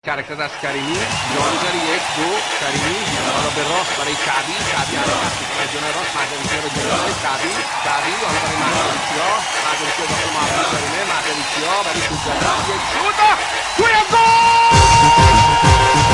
حرکت از کریمی جا میذاره 1 2 کریمی حالا به راست برای کعبی حرکت میکنه جلوی راست مهدویچیا به جلوی کعبی حالا برای مهدویچیا داخل محوطه جریمه مهدویچیا برای شوت زدن 1 شوت توی گل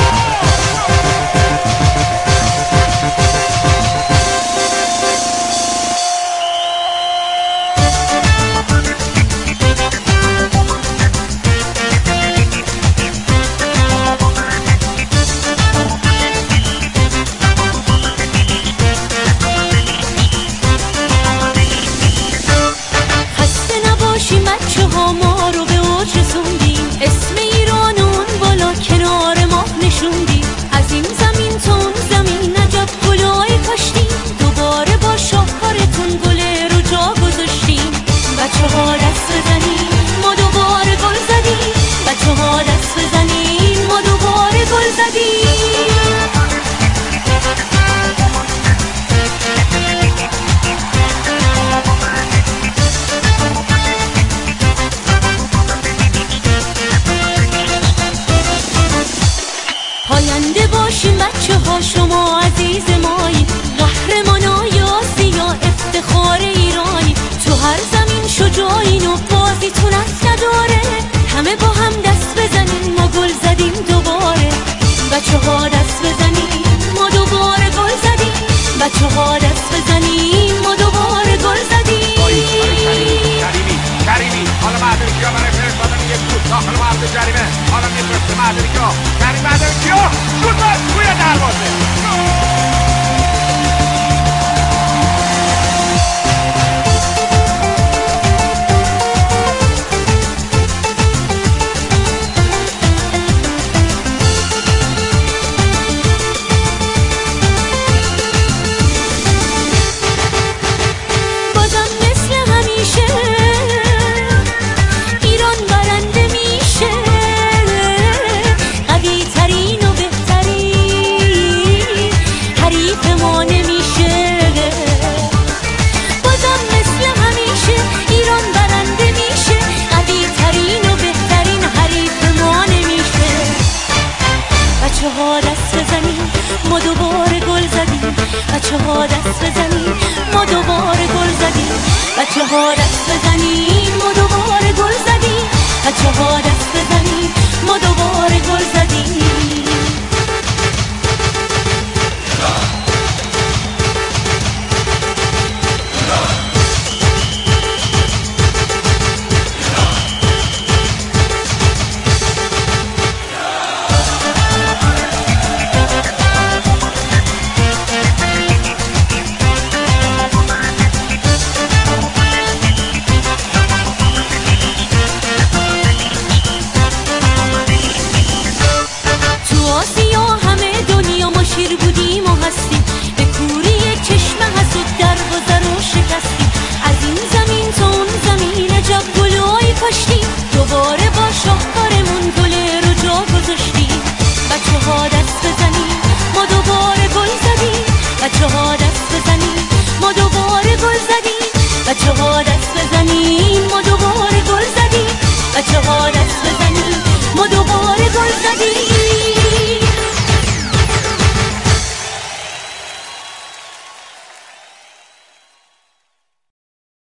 پاینده باشیم بچه ها شما عزیز مایی قهرمان آسیا افتخار ایرانی تو هر زمین شجاعین و بازیتون از نداره همه با هم دست بزنیم ما گل زدیم دوباره بچه ها دست بزنیم ما دوباره گل زدیم بچه ها دست بزنیم ما دوباره گل زدیم کریمی حالا مهدویچیا برای فرستادن 1 شوت داخل محوطه جریمه حالا میفرسته مهدویچیا کریم مهدویچیا شوت توی دروازه ما دوباره گل زدیم بچه ها دست بزنیم ما دوباره گل زدیم بچه ها دست